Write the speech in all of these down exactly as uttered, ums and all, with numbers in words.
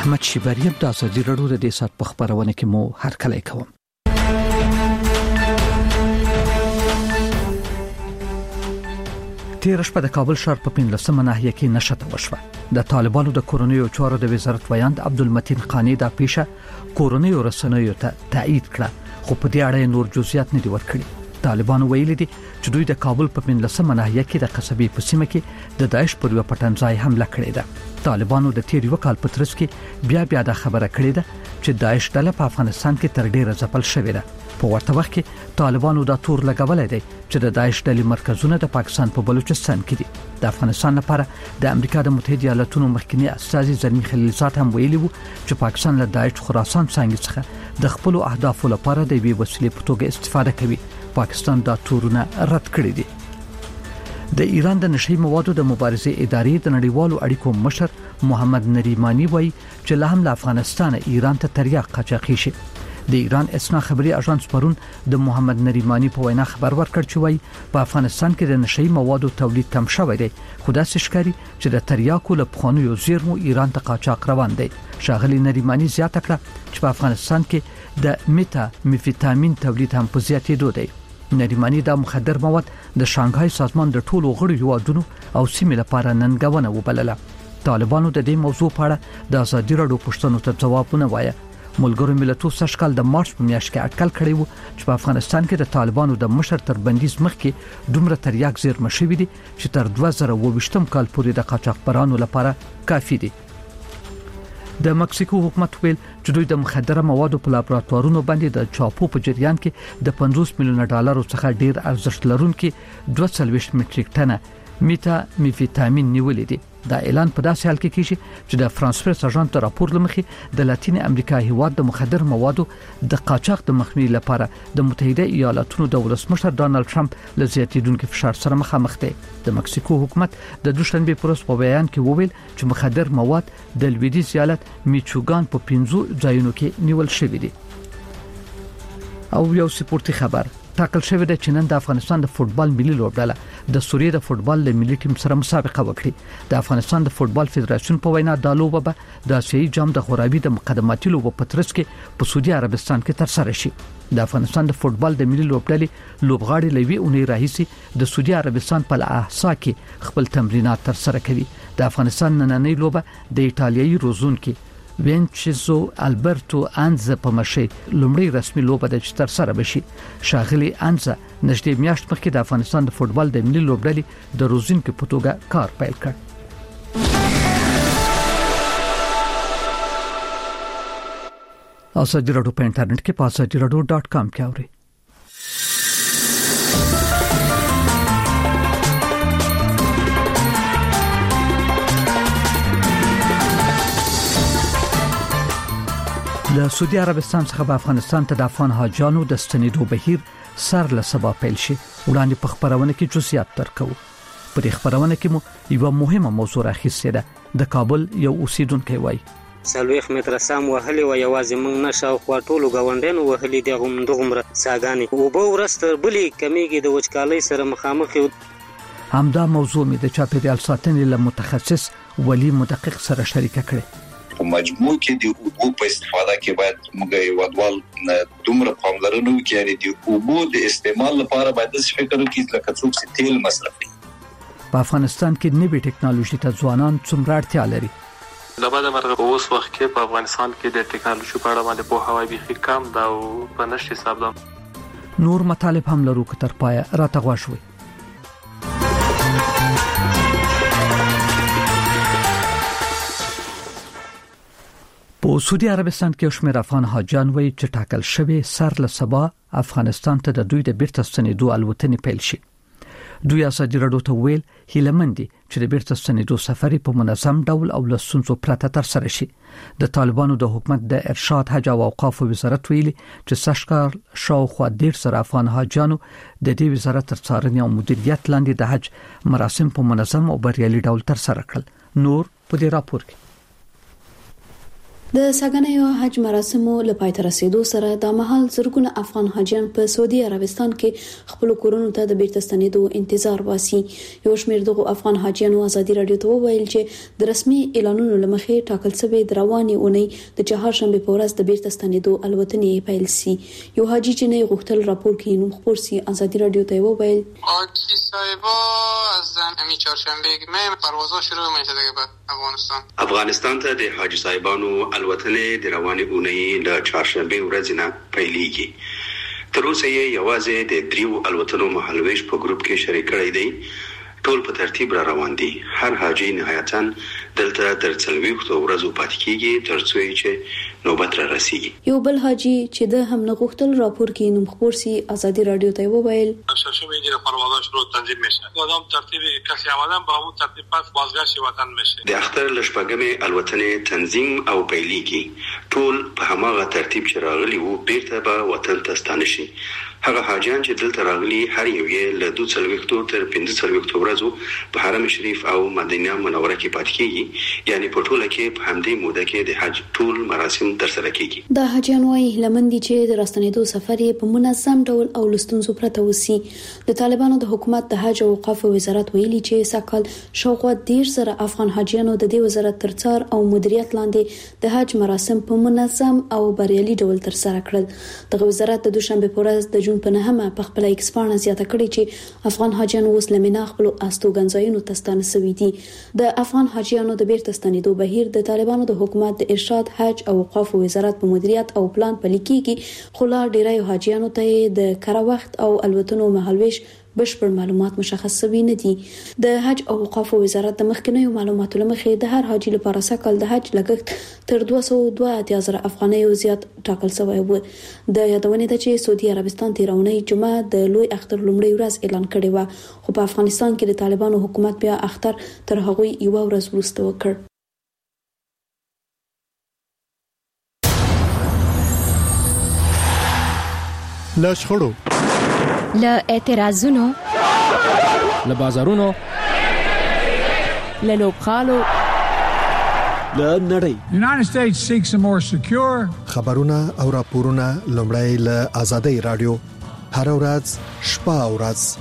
احمد شیبریم د ازادي راډیو د دې سات په خبرونه کې مو هر کله کوم. تیر شپه د کابل ښار په پنځلسمه ناحیه کې نشته وشوه. د طالبانو د کورونیو چارو د وزارت ویاند عبدالمتین خانی دا پیښه کورونیو رسنیو ته تایید کړه، خو په دې اړه نور جزئیات نه دي ورکړي. طالبانو ویلي دي چې دوی د کابل په پنځلسمه ناحیه کې د قصبې په سیمه کې د داعش پر یو پټنځای حمله کړې ده. طالبانو د تیر یو کال په ترڅ کې بیا بیا د خبره کړې ده چې داعش ډله په افغانستان کې تر ډیره ځپل شوې ده. په ورته وخت کې طالبانو دا تور لګولای دی چې د داعش ډلې مرکزونه د پاکستان په بلوچستان کې دي. د افغانستان لپاره د امریکا د متحده ایالاتونو مخکنی استازي زلمی خلیلزاد هم ویلي وو چې پاکستان له داعش خراسان څنګه څخه د خپل اهدافو لپاره د وی وسیلې په توګه استفاده کوي. پاکستان دا تورونه رد کړی دي. د ایران د نشئی موادو د مبارزې ادارې د نړیوالو اړیکو مشر محمد نریمانی وایي چې له هم له افغانستان ایران ته تریاق قاچاقي شي. د ایران اسنا خبري اژانس پرون د محمد نریمانی په وینا خبر ورکړ چې وایي په افغانستان کې د نشئی موادو تولید کم شوی دی، خو دا ښکاري چې د تریاقو له پخوانیو زیرمو ایران ته قاچاق روان دی. شاغلی نریمانی زیاته کړه چې په افغانستان کې د میتا میفیتامین تولید هم په زیاتېدو دی. نریمانی دا مخدر مواد د شانګهای سازمان د ټولو غړو هیوادونو او سیمې لپاره ننګونه وبلله. طالبانو د دې موضوع په اړه د ازادي راډیو پوښتنو ته ځوابونه وایي. ملګرو ملتونو سږ کال د مارچ په میاشت کې اټکل کړی وو چې په افغانستان کې د طالبانو د مشر تر بندیز مخکې دومره تریاق زیرمه شوي دي چې تر دوه زره اووه ویشتم کال پورې د قاچاقبرانو لپاره کافي دي. د مکسیکو حکومت ویل چې دوی د مخدره موادو په لابراتوارونو باندې د چاپو په جریان کې د پنځوس میلیون ډالرو څخه ډیر ارزښت لرونکي دوه سوه څلوېښت میټریک ټنه میتا میفیتامین نیولې دي. دا اعلان په داسې حال کې کیږي چې د فرانس پریس اژانس راپور لمخې د لاتین امریکا هیواد د مخدر موادو د قاچاق د مخنیوي لپاره د متحده ایالاتونو د ولسمشر ډانلډ ټرمپ له زیاتېدونکو فشار سره مخامخ دی. د مکسیکو حکومت د دوشنبه پروس په بیان کې وویل چې مخدر مواد د لویدیځ ایالت میچوګان په پنځو ځایونو کې نیول شوي دي. او یو سپورتي خبر ټاکل شوی دی چې نن د افغانستان د فوتبال ملي لوبډله د سوریې د فوتبال د ملي ټیم سره مسابقه وکړي. د افغانستان د فوتبال فدراسیون په وینا د لوبه به د آسیایي جام د غورابي د مقدماتي لوبو په ترڅ کې په سعودي عربستان کې تر سره شي. د افغانستان د فوتبال د ملي لوبډلې لوبغاړي لوي اونۍ راهیسي د سعودي عربستان په الاحسا کې خپل تمرینات تر سره کوي. د افغانستان نننۍ لوبه د ایتالیایي روزونکو وینچزو البرتو انزا په مشي لومړی رسمي لوبه د چتر سره بشي. شاغلی انزا نږدې میاشت مخکې د افغانستان د فوتبال د ملي لوبډلې د روزونکو په توګه کار پیل کړ. ازادي راډیو په انټرنیټ کې په ازادي راډیو ډاټ کام کې اورئ. د سعودي عربستان څخه په افغانستان ته د افغان حاجانو د ستنېدو بهیر سر له سبا پیل شي. وړاندې په خبرونه کې جزئیات درکو. په دې خبرونه کې مو یو مهمه موضوع راخیستې ده. د کابل یو اوسیدونکو وایي سلويخ متر سام وهلي و یوازې موږ نشاو خو ټولو غونډینو وهلي دغه مندغمره ساګانی او به ورسته بلی کمیږي د وچکالۍ سره مخامخ یو. همدا موضوع می د چاپیریال ساتنې له متخصص ولی مدقق سره شریکه کړې. په مجموع کې د اوبو په استفاده کې باید موږ یو ډول دومره پاملرنه وکړو چې د اوبو د استعمال لپاره باید څه فکر وکړو لکه څوک چې تیل مصرف کوي. په افغانستان کې نوې ټکنالوژي ته ځوانان څومره اړتیا لري؟ لباده مرغه په اوس وخت کې په افغانستان کې د ټکنالوژي په اړه باندې په هواي بيخي کم دا په نشي حساب ده. نور مطالب هم لرو که تر پای راته غواړئ. په سعودي عربستان کې شمېر افغان حاجان وایي چې ټاکل شوی سر له سبا افغانستان ته د دوی د بیرته ستنېدو الوتنې پیل شي. دوی ازادي راډیو ته ویل هیله مندي چې د بیرته ستنېدو سفر په منظم ډول او له ستونزو پرته تر سره شي. د طالبانو د حکومت د ارشاد حج او اوقاف وزارت ویلي چې سشکار شاوخوا ډیر سره افغان حاجانو د دې وزارت تر څارنې او مدیریت لاندې د حج مراسم په منظم او بریالي ډول تر سره کړل. نور په دې راپور کې د ساګانیو حج مراسمو لپاره تر رسیدو سره د مهال زرګونه افغان حاجیان په سعودي عربستان کې خپل کورونو ته د بیرته ستنېدو انتظار واسي. یو شمېر دغه افغان حاجیانو ازادي رادیو ته وویل چې د رسمي اعلانونو لمخې ټاکل شوی د رواني اونۍ د چهارشنبه په ورځ د بیرته ستنېدو الوتنې پیل سي. یو حاجی چې نه غوښتل راپور کې نوم خبر سي ازادي رادیو ته وویل حاجی صاحبا از همین چهارشنبه مه پروازها شروع میشه دیگه به افغانستان افغانستان ته د حاجی صاحبانو الوتنې د رواني اونۍ د چهارشنبه ورځې نه پیلېږي. تر اوسه یې یوازې د دریو الوتنو مهالویش په ګروپ کې شریک کړی دی. ټول په ترتیب را روان دي. هر حاجی نهایتاً دلته تر څلوېښتو ورځو پاتې کېږي تر څو چې نوبت را رسیږي. یو بل حاجی چې د هم نه غوښتل راپور کې نوم خبر سي ازادي رادیو ته وویل شرشمه دیگه پروازها شروع تنظیم میشه. آدم ترتیبی کسی آمدن با همون ترتیب پس بازگشت وطن میشه. د اختر لشپږمې الوتنې تنظیم او پیلېږي. ټول په هماغه ترتیب چې راغلي وو بیرته به وطن ته ستانه شي. هغه حاجیان چې دلته راغلي هر یو یې له دوه څلوېښتو تر پنځه څلوېښتو ورځو په حرم شریف او مدینه منوره کې پاتې کېږي. یعنی په ټوله کې په همدې موده کې د حج ټول مراسم ترسره کېږي. د حاجیان وايي لمندي چې د راستنېدو سفر یې په منظم ډول او لستونزو پرته وسی. د طالبانو د حکومت د حج او اوقاف وزارت ویلي چې سکهال شاوخوا ډیر سره افغان حاجیانو د دې وزارت ترڅار او مدیریت لاندې د حج مراسم په منظم او بریالي ډول ترسره کړل. دغه وزارت د دوشنبه په ورځ د جون په نهمه په خپل ایکس پاڼه زیاته کړې چې افغان حاجیان اوس لمنه خپل استوګنځایونو ته ستانه شوي دي. د افغان حاجیانو د بیرته ستنېدو بهیر د طالبانو د حکومت د ارشاد حج او اوقاف وزارت په مدیریت او پلان پلي کېږي. خو لا ډیری حاجیانو ته د کره وخت او الوتنو مهالویش بشپړ معلومات مشخص شوي نه دي. د حج او اوقاف وزارت د مخکنیو معلوماتو لمخې د هر حاجی لپاره سکهال د حج لګښت تر دوه سوه دوه اتیا زره افغانۍ زیات ټاکل شوی و. د یادونې ده چې سعودي عربستان تیرونی جمعه د لوی اختر لومړۍ ورځ اعلان کړی و، خو په افغانستان کې د طالبانو حکومت بیا اختر تر هغوی یو ورځ وروسته وکړ. له شخړو، له اعتراضونو، له بازارونو، له لوبغالو، له نړۍ. United States seeks a more secure خبرونه او راپورونه لومړی له آزادۍ رادیو هر ورځ شپه او ورځ.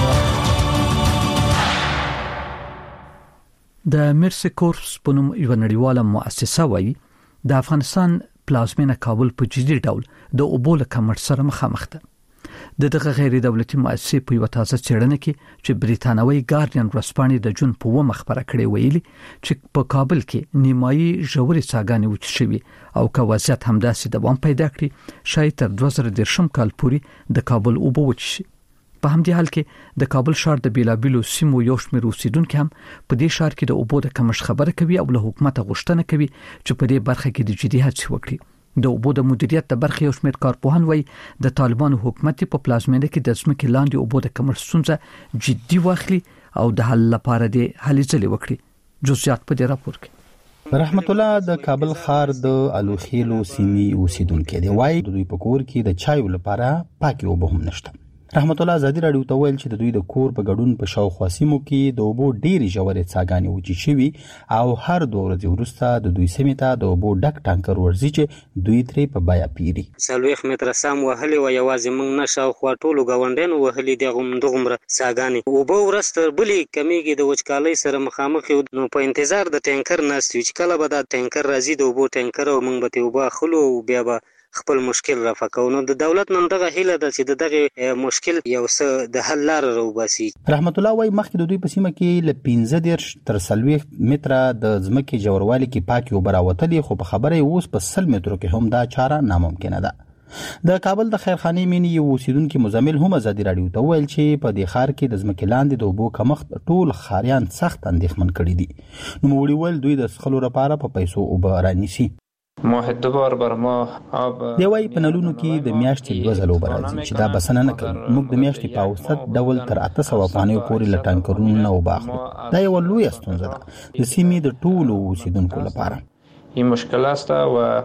د مرسی کورپس په نوم یو نړیواله مؤسسه وایي د افغانستان پلازمینه کابل په جدي ډول د اوبو له کمښت سره مخامخ ده. د دغه غیر دولتي مؤسسې په یو تازه څېړنه کې چې بریتانوي ګارډین ورځپاڼې د جون په اوومه خبره کړې ویلي چې په کابل کې نیمایي ژورې څاګانې وچې شوي او که وضعیت همداسې دوام پیدا کړي شاید تر دوه زره دېرشم کال پورې د کابل اوبه وچې شي. په همدې حال کې د کابل ښار د بیلابیلو سیمو یو شمېر اوسیدونکي هم په دې ښار کې د اوبو د کمښت خبره کوي او له حکومت غوښتنه کوي چې په دې برخه کې د جدي هڅې وکړي. د اوبو د مدیریت د برخې یو شمېر کارپوهان وایي د طالبانو حکومت په پلازمینه کې د ځمکې لاندې اوبو د کمښت ستونزه جدي واخلي او د حل لپاره د هلې ځلې وکړي. جزئیات په دې راپور کې. رحمت الله د کابل ښار د الوخیلو سیمې اوسیدونکي دی، وایي د دوی په کور کې د چایو لپاره پاکي اوبه هم نشته. رحمت الله ازادي رادیو ته ویل چې د دوی د کور په ګډون په شاوخوا سیمو کې د اوبو ډېرې ژورې څاګانې وچې شوي او هر دوه ورځې وروسته د دوی سیمې ته د اوبو ډک ټانکر ورځي چې دوی ترې په بیه پیري. څلوېښت متره سام وهلې وه، یوازې موږ نه شاوخوا ټولو ګاونډیانو وهلي دي همدغومره څاګانې. اوبه ورځ تر بلې کمیږي، د وچکالۍ سره مخامخ یو. نو په انتظار د ټینکر ناست یو چې کله به دا ټینکر راځي د اوبو ټینکر او موږ به ترې اوبه اخلو او بیا به خپل مشکل رفع کوو. نو د دولت نن دغه هیله ده چې د دغه مشکل یو څه د حل لاره راوباسي. رحمت الله وايي مخکې د دوی په سیمه کې له پنځه دېرش تر څلوېښت متره د ځمکې ژوروالي کې پاکي اوبه راوتلې، خو په خبره یې اوس په سل مترو کې هم دا چاره ناممکنه ده. د کابل د خیرخانې مینې یو اوسیدونکي مزمل هم ازادي رادیو ته ویل چې په دې ښار کې د ځمکې لاندې د اوبو کمښت ټول ښاریان سخت اندېښمن کړي دي. نوموړي ویل دوی د څښلو لپاره په پیسو اوبه رانیسي. ماه دوبار بر ماه آب دی وايي په نلونو کې د میاشتې دوه ځله اوبه راځي چې دا بسنه نه کوي. موږ د میاشتې په اوسط ډول تر اته سوه افغانیو پورې له ټانکرونو نه اوبه اخلو. دا یوه لویه ستونزه ده د سیمې د ټولو اوسیدونکو لپاره. این مشکل است و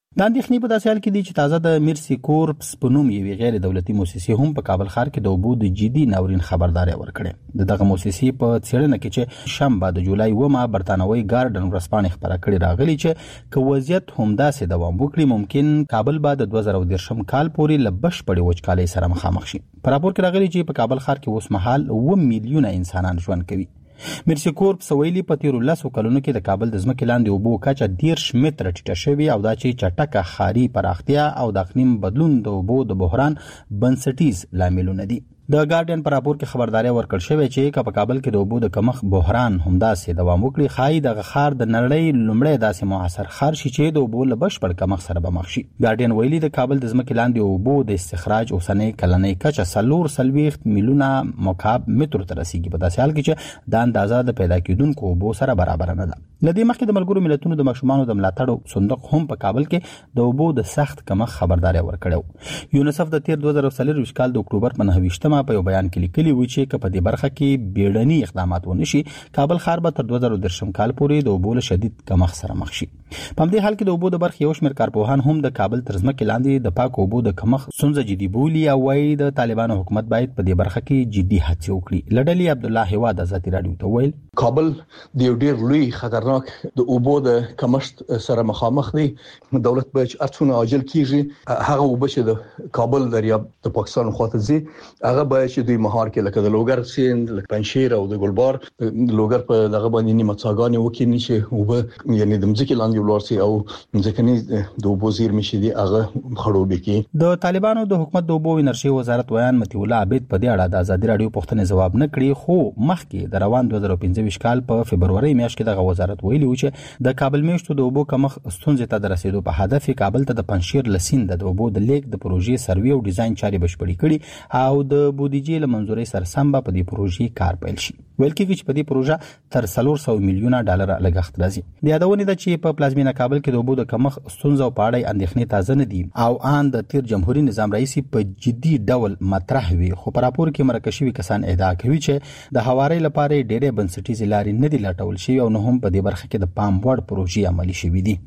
د اندېښنې په داسې حال کې دي چې تازه د میرسي کورپس په نوم یوې غیر دولتي مؤسسې هم په کابل ښار کې د اوبو د جدي ناورین خبرداري ورکړې. د دغه مؤسسې په څېړنه کې چې شنبه د جولای اوومه برتانوي ګارډن ورځپاڼې خبره کړې راغلي چې که وضعیت همداسې دوام وکړي ممکن کابل به د دوه زره دېرشم کال پورې له بشپړې وچکالۍ سره مخامخ شي. په راپور کې راغلي چې په کابل ښار کې اوس مهال اووه میلیونه انسانان ژوند کوي. میرسي کورپس ویلي په تیرو لسو کلونو کې د کابل د ځمکې لاندې اوبو کچه دېرش متره ټیټه شوې او دا چې چټکه ښاري پراختیا او د اقلیم بدلون د اوبو د بحران بنسټیز لاملونه دي. د ګارډین پر راپور کې خبرداري ورکړل شوې چې که په کابل کې د اوبو د کمښت بحران همداسې دوام وکړي ښایي دغه ښار د نړۍ لومړی داسې معاصر ښار شي چې د اوبو له بشپړ کمښت سره به مخ شي. ګارډین ویلي د کابل د ځمکې لاندې اوبو د استخراج اوسنۍ کلنۍ کچه څلور څلوېښت میلیونه مکعب مترو ته رسیږي په داسې حال کې چې دا اندازه د پیدا کېدونکو اوبو سره برابر نه ده. له دې مخکې د ملګرو ملتونو د ماشومانو د ملاتړ صندوق هم په کابل کې د اوبو د سخت کمښت خبرداري ورکړې. یونیسف د تیر دوه زره څلورویشت کال د اکتوبر په نهه ویشتمه په یو بیان کې لیکلي و چې که په دې برخه کې بیړني اقدامات ونشي کابل ښار به تر دوه زره دېرشم کال پورې د اوبو له شدید کمښت سره مخ شي. په همدې حال کې د اوبو د برخې یو شمېر کارپوهان هم د کابل تر ځمکې لاندې د پاکو اوبو د کمښت ستونزه جدي بولي او وایي د طالبانو حکومت باید په دې برخه کې جدي هڅې وکړي. له ډلې عبدالله هیواد ازادي راډیو ته ویل کابل د یو ډېر لوی خطرناک د اوبو د کمښت سره مخامخ دی. دولت باید ارڅونه عاجل کیږي هغه اوبه چې د کابل دریاب د پاکستان خواته ځي هغه باید چې دوی مهار کې لکه د لوګر سیند لکه پنشیر او د ګلبار لوګر په دغه باندې نیمه څاګانې وکړي چې اوبه یعنی د مځکې لاندې ولاړ شي او ځکه د اوبو زیرمې شي دي هغه خړوبې کې. د طالبانو د حکومت د اوبو انرژي وزارت ویان متي الله عبید په دې اړه د ازادي راډیو پوښتنې ځواب نه کړی خو مخکې د روان دوه زره پنځه ویشت کال په فبروري میاشت کې دغه وزارت ویلي و چې د کابل میشتو د اوبو کمښت ستونزې ته د رسیدو په هدف کابل ته د پنشیر لسیند د اوبو د لیک د پروژې سروي او ډیزاین چارې بشپړې کړي او د بودیجې له منځورۍ سره سم به په دې پروژې کار پیل شي. ویل کېږي چې په دې پروژه تر څلور سوه میلیونه ډالر لګښت راځي. د یادونې ده چې په پلازمینه کابل کې د اوبو د کمښت ستونزو په اړه اندېښنې تازه نه دي او ان د تیر جمهوریت نظام رئیس په جدي ډول مطرح وي خو په راپور کې مرکه شوي کسان ادعا کوي چې د هوارۍ لپاره ډېرې بنسټیزې لارې نه دي لټول شوي او نه هم په دې برخه کې د پام وړ پروژې عملي شوي دي.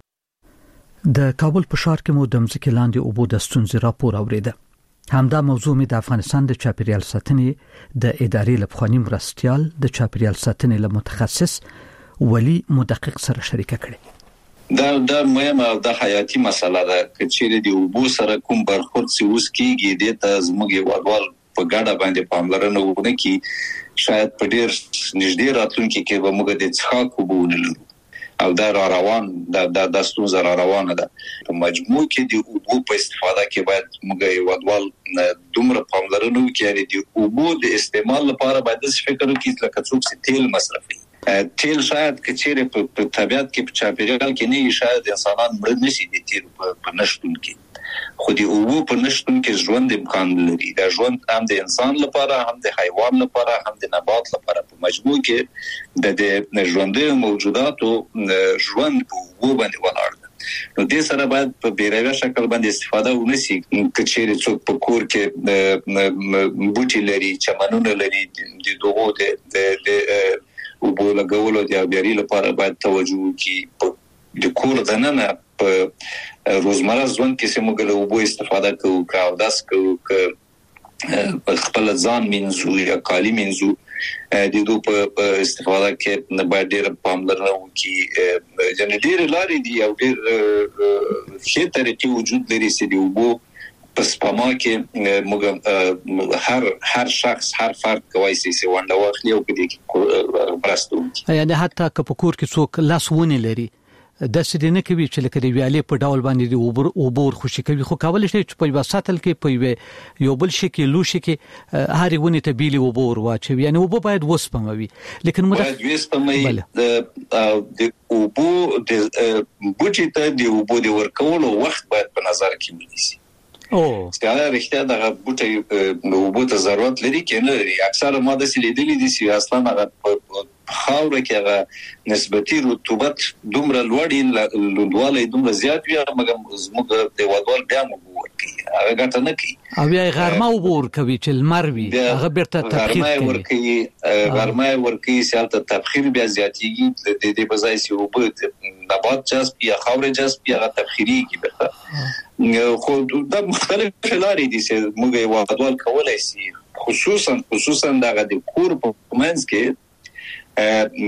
د کابل په ښار کې مو د ځمکې لاندې اوبو د ستونزې راپور اوریده. همدا موضوع می د افغانستان د چاپیریال ساتنې د ادارې لپخوانی مرستیال د چاپیریال ساتنې له متخصص ولی مدقق سره شریکه کړې. دا د مهمه او د حیاتي مسله ده چې د اوبو سره کوم برخورد سی اوس کیږي د تزمږي وړول په ګډه باندې پاملرنه وکړي کی شاید په ډیر نږدې راتلونکي کې به موږ د څښاک اوبو ونلرو او دا را روان دا د داستو زرا روانه ده. په مجموع کې د اوبو په استفاده کې باید موږ یو ډول دومره پاملرنه وکړو چې د اوبو د استعمال لپاره باید څه فکر وکړو لکه څوک چې تیل مصرفي تیل شاید کچېره په طبيعت کې په چاپیریال کې نه شاید انسانان مړ نشي دي تیل په نشټون کې خو د اوبو په نشټون کې ژوند امکان لري. دا ژوند هم د انسان لپاره هم د حیوان لپاره هم د نبات لپاره په مجموع کې د د ژوندۍ موجوداتو ژوند په اوبو باندې ولاړ ده. نو د سره باید په بیروي شکل باندې استفاده ونشي کچېره څوک په کور کې بوټي لري چمنونه لري د دوغو د د اوبو لګولو د بیاري لپاره باید توجه وکړي. د کور دننه په روزمره ژوند کې سمو ګلو اوبو استفاده کوو کاو داس کوو ک خپل ځان منځو یا کالی منځو د دوی په استفاده کې نه باید ډېر پاملرنه وکړي. جن ډېر لارې دي او ډېر ښه طریقې وجود لري چې د اوبو په سپما کې موږ هر هر شخص هر فرد کوي چې ونده واخلي او په دې کې برستو. یعنی حتی که په کور کې څوک لاسونه لري د سړي نه کوي چې لکه د ویالې په ډول باندې د اوبر اوبر خوشي کوي خو کول شي چې په وساتل کې په یو بل شي کې لو شي کې هر ونی ته بیلی اوبر واچي یعنی اوبو باید وسپموي لیکن موږ باید وسپموي د اوبو د بوټي ته د اوبو د ورکولو وخت باید په نظر کې ونیسي. او ستاره رښتیا دغه بوټي نو اوبو ته ضرورت لري کې نه لري. اکثره ماده سې لیدلې دي چې اصلا هغه خاوره کې هغه نسبتي رطوبت دومره لوړ لوړوالی دومره زیات وي مګر زموږ د وادوال بیا مو ورکړي هغه ګټه نه کوي او بیا غرمه وبور کوي چې لمر وي هغه بیرته تبخیر کوي ورکوي غرمه ورکوي سیالته تبخیر بیا زیاتیږي د دې بځای سی وبد نبات جذب یا خاور جذب یا تبخیری کی بیرته خو د مختلف لارې دي چې موږ یو وادوال کولای شي خصوصا خصوصا دغه د کور په منځ کې